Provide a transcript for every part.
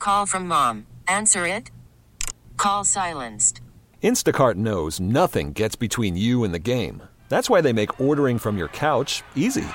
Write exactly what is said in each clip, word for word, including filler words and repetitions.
call from mom. Answer it. Call silenced. Instacart knows nothing gets between you and the game. That's why they make ordering from your couch easy.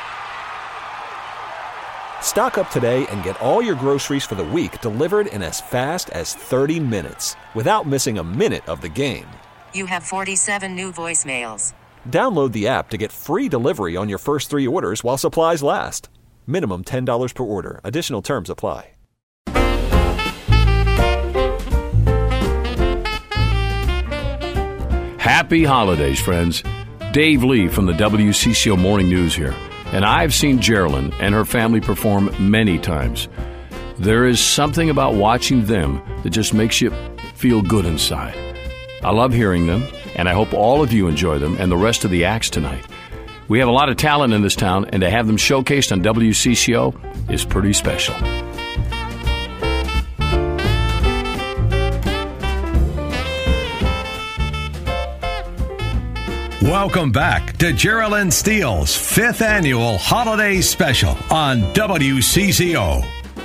Stock up today and get all your groceries for the week delivered in as fast as thirty minutes without missing a minute of the game. You have forty-seven new voicemails. Download the app to get free delivery on your first three orders while supplies last. Minimum ten dollars per order. Additional terms apply. Happy holidays, friends. Dave Lee from the W C C O Morning News here. And I've seen Geraldine and her family perform many times. There is something about watching them that just makes you feel good inside. I love hearing them, and I hope all of you enjoy them and the rest of the acts tonight. We have a lot of talent in this town, and to have them showcased on W C C O is pretty special. Welcome back to Geraldine Steele's fifth annual holiday special on W C C O.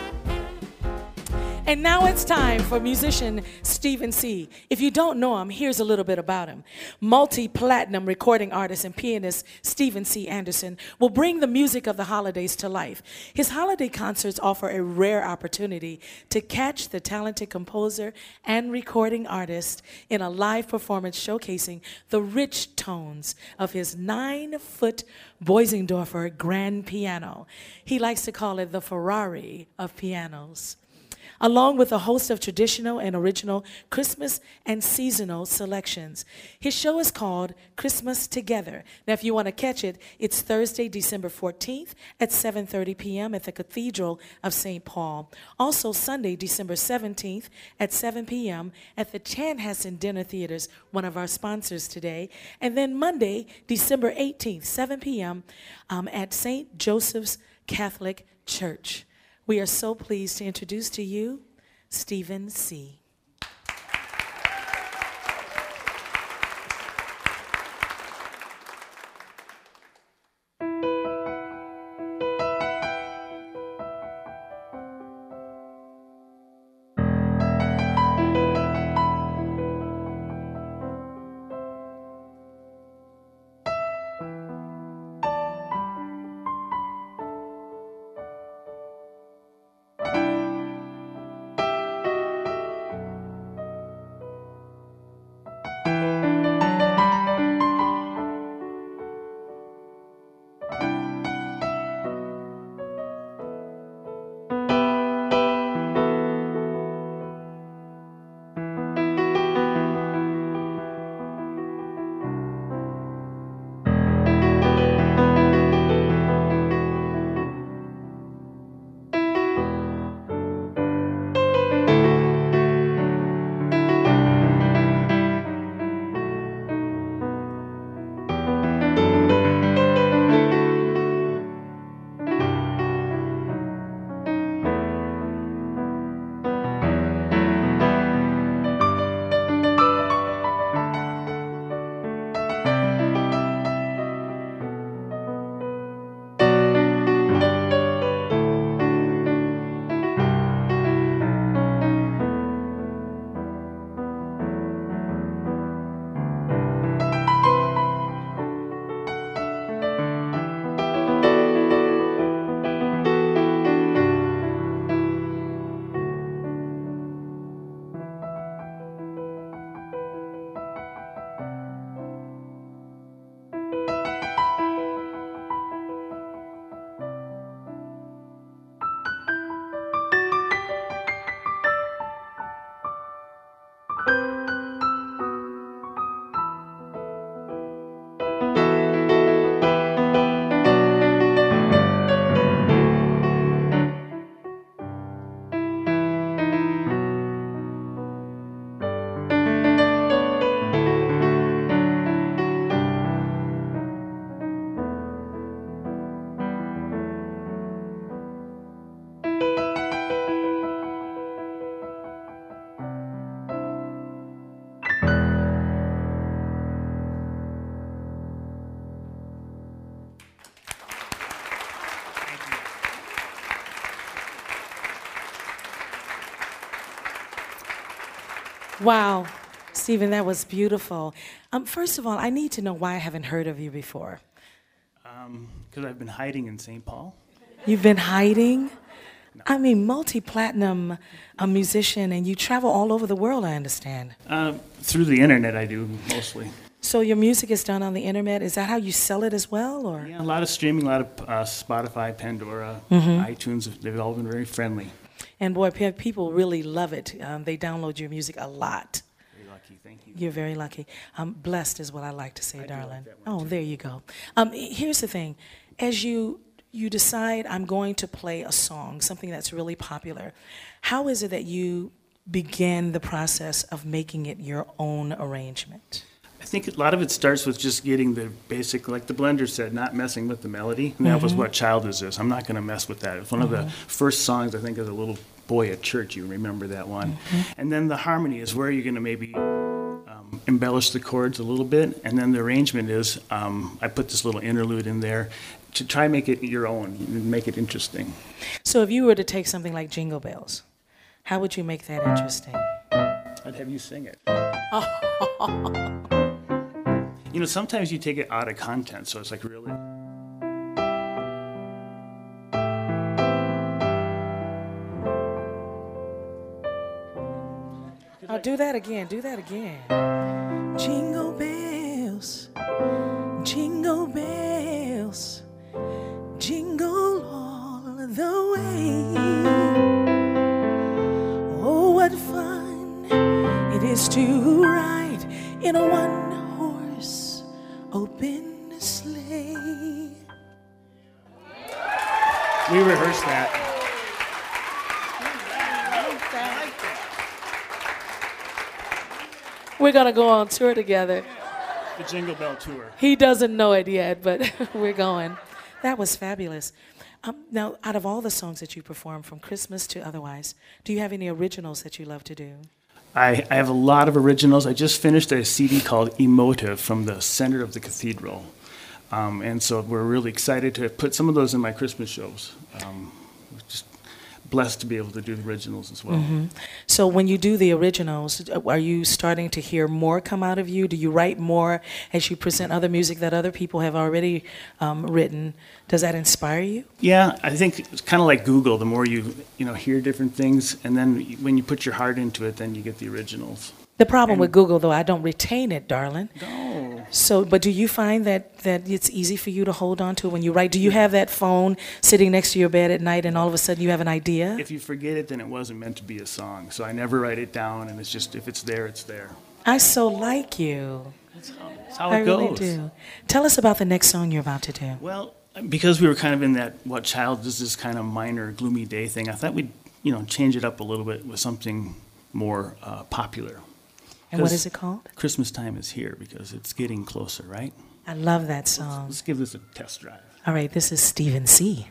And now it's time for musician Stephen C. If you don't know him, here's a little bit about him. Multi-platinum recording artist and pianist Stephen C. Anderson will bring the music of the holidays to life. His holiday concerts offer a rare opportunity to catch the talented composer and recording artist in a live performance showcasing the rich tones of his nine-foot Boisendorfer grand piano. He likes to call it the Ferrari of pianos, along with a host of traditional and original Christmas and seasonal selections. His show is called Christmas Together. Now, if you want to catch it, it's Thursday, December fourteenth at seven thirty p.m. at the Cathedral of Saint Paul. Also, Sunday, December seventeenth at seven p.m. at the Chanhassen Dinner Theaters, one of our sponsors today. And then Monday, December eighteenth, seven p.m. Um, at Saint Joseph's Catholic Church. We are so pleased to introduce to you Stephen C. Wow. Stephen, that was beautiful. Um, first of all, I need to know why I haven't heard of you before. Because I've been hiding in Saint Paul. You've been hiding? I mean, multi-platinum a musician, and you travel all over the world, I understand. Uh, through the internet, I do mostly. So your music is done on the internet. Is that how you sell it as well, or? Yeah, a lot of streaming, a lot of uh, Spotify, Pandora, iTunes. They've all been very friendly. And boy, pe- people really love it. Um, they download your music a lot. Very lucky, thank you. You're very lucky. Um, blessed is what I like to say, I do darling. like that one, Oh, too. there you go. Um, here's the thing. As you you decide, I'm going to play a song, something that's really popular, how is it that you begin the process of making it your own arrangement? I think a lot of it starts with just getting the basic, like the blender said, not messing with the melody. And that was what Child Is This. I'm not going to mess with that. It's one of the first songs, I think, as a little boy at church. You remember that one. And then the harmony is where you're going to maybe um, embellish the chords a little bit. And then the arrangement is, um, I put this little interlude in there to try and make it your own, and make it interesting. So if you were to take something like Jingle Bells, how would you make that interesting? I'd have you sing it. You know, sometimes you take it out of content, so it's like really. Oh, do that again. Do that again. Jingle bells, jingle bells, jingle all the way. Oh, what fun it is to ride in a one-horse open sleigh. We rehearsed that. We're going to go on tour together. The Jingle Bell Tour. He doesn't know it yet, but we're going. That was fabulous. Um, now, out of all the songs that you perform, from Christmas to otherwise, do you have any originals that you love to do? I, I have a lot of originals. I just finished a C D called Emotive from the center of the cathedral. Um, and so we're really excited to put some of those in my Christmas shows. Um, we're just blessed to be able to do the originals as well. Mm-hmm. So when you do the originals, are you starting to hear more come out of you? Do you write more as you present other music that other people have already um, written? Does that inspire you? Yeah, I think it's kind of like Google. The more you you know hear different things, and then when you put your heart into it, then you get the originals. The problem with Google, though, I don't retain it, darling. No. So, but do you find that, that it's easy for you to hold on to when you write? Do you have that phone sitting next to your bed at night and all of a sudden you have an idea? If you forget it, then it wasn't meant to be a song. So I never write it down, and it's just, if it's there, it's there. I so like you. That's how, that's how I it goes. really do. Tell us about the next song you're about to do. Well, because we were kind of in that, what Child Is This kind of minor, gloomy day thing, I thought we'd, you know, change it up a little bit with something more uh, popular. And what is it called? Christmas time is here, because it's getting closer, right? I love that song. Let's give this a test drive. All right, this is Stephen C.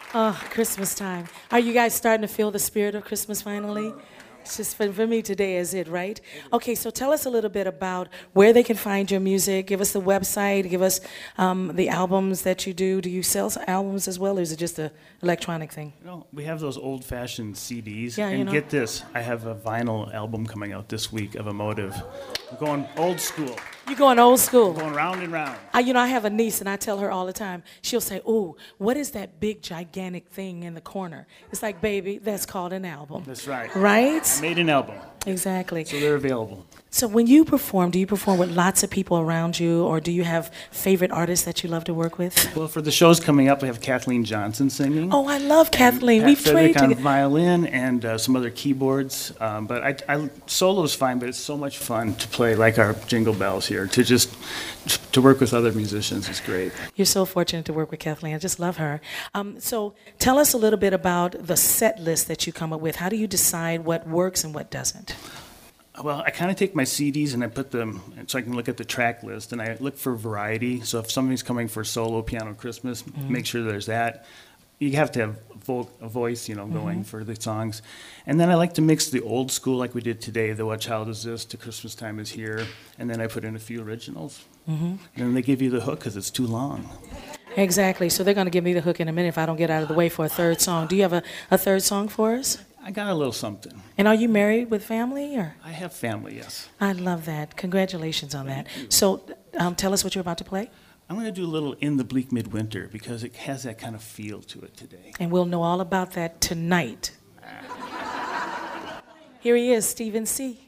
Oh, Christmas time. Are you guys starting to feel the spirit of Christmas finally? It's just for, for me today is it, right? Okay, so tell us a little bit about where they can find your music. Give us the website. Give us um, the albums that you do. Do you sell albums as well, or is it just an electronic thing? You know, we have those old-fashioned C Ds. Yeah, and you know. get this, I have a vinyl album coming out this week of Emotive. I'm going old school. You're going old school. Going round and round. I, you know, I have a niece, and I tell her all the time. She'll say, "Oh, what is that big, gigantic thing in the corner?" It's like, baby, that's called an album. That's right. Right? Made an album. Exactly. So they're available. So when you perform, do you perform with lots of people around you, or do you have favorite artists that you love to work with? Well, for the shows coming up, we have Kathleen Johnson singing. Oh, I love Kathleen. Pat We've Frederick played on together. violin and uh, some other keyboards. Um, but I, I, solo's fine, but it's so much fun to play like our Jingle Bells here. To just to work with other musicians is great. You're so fortunate to work with Kathleen. I just love her. Um, so tell us a little bit about the set list that you come up with. How do you decide what works and what doesn't? Well, I kind of take my C Ds and I put them so I can look at the track list, and I look for variety. So if somebody's coming for solo piano Christmas, mm-hmm. make sure there's that. You have to have vo- a voice, you know, going mm-hmm. for the songs. And then I like to mix the old school like we did today, the What Child Is This, to Christmas Time Is Here, and then I put in a few originals. Mm-hmm. And then they give you the hook because it's too long. Exactly. So they're going to give me the hook in a minute if I don't get out of the way for a third song. Do you have a, a third song for us? I got a little something. And are you married with family, or? I have family, yes. I love that. Congratulations on that. So um, tell us what you're about to play. I'm going to do a little In the Bleak Midwinter because it has that kind of feel to it today. And we'll know all about that tonight. Here he is, Stephen C.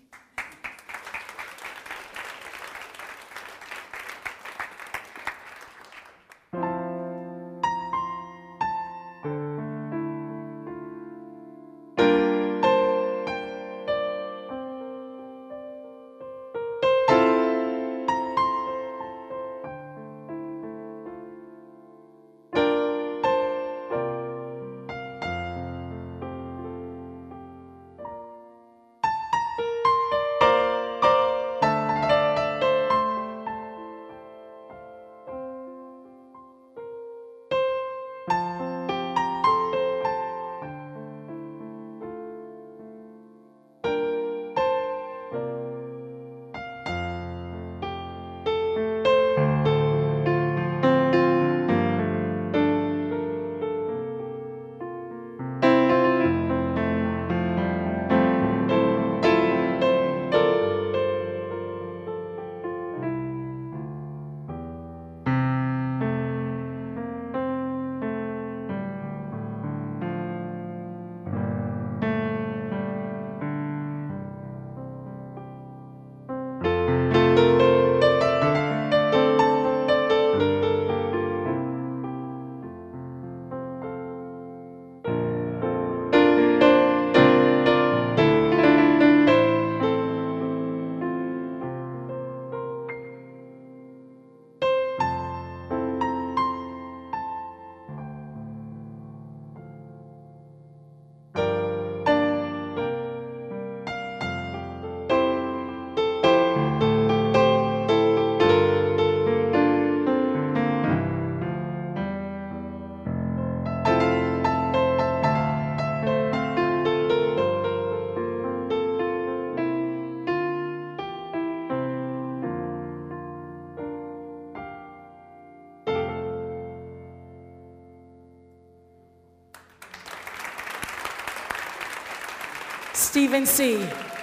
Stephen C.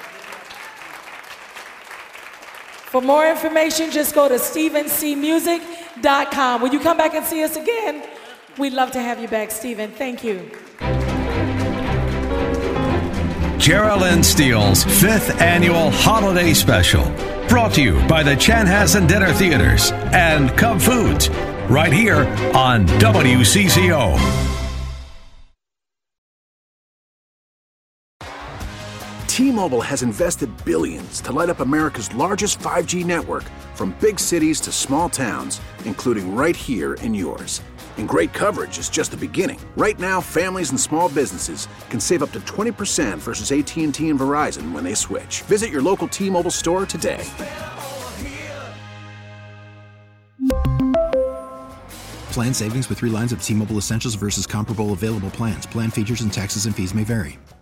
For more information, just go to stephen c music dot com. Will you come back and see us again? We'd love to have you back, Stephen. Thank you. Geraldine Steele's fifth annual holiday special. Brought to you by the Chanhassen Dinner Theaters and Cub Foods. Right here on W C C O. T-Mobile has invested billions to light up America's largest five G network, from big cities to small towns, including right here in yours. And great coverage is just the beginning. Right now, families and small businesses can save up to twenty percent versus A T and T and Verizon when they switch. Visit your local T-Mobile store today. Plan savings with three lines of T-Mobile Essentials versus comparable available plans. Plan features and taxes and fees may vary.